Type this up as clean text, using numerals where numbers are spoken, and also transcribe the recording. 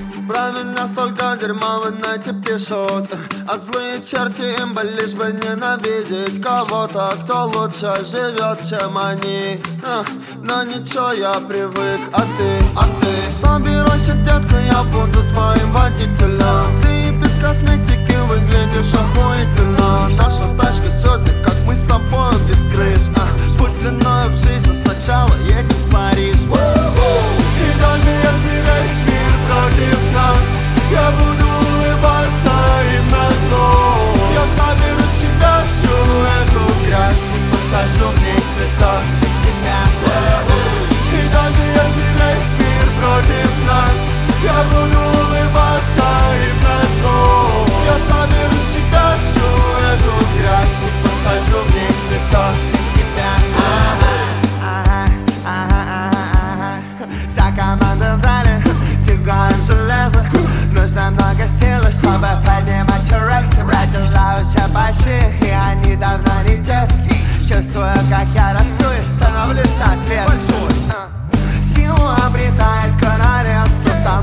Про меня столько дерьма в инете пишут, а злые черти им бы лишь бы ненавидеть кого-то, кто лучше живет, чем они. Но ничего, я привык, а ты собирайся, детка, я буду твоим водителем. Ты без косметики выглядишь охуительно. Наша тачка сегодня, как мы с тобой без крыш. Путь длиною в жизнь, но сначала едем в Париж. И даже если весь мир против нас, я буду улыбаться им назло. Я соберу с себя всю эту грязь и посажу в ней цветок для тебя. И даже если весь мир против нас, я буду улыбаться им назло. Я соберу с себя всю эту грязь и посажу в ней цветок для тебя. Вся команда в зале, тягаем железо. Нужно много силы, чтобы поднимать рексы. Продолжаются почти, и они давно не детские. Чувствую, как я расту и становлюсь ответственным. Силу обретает королевство.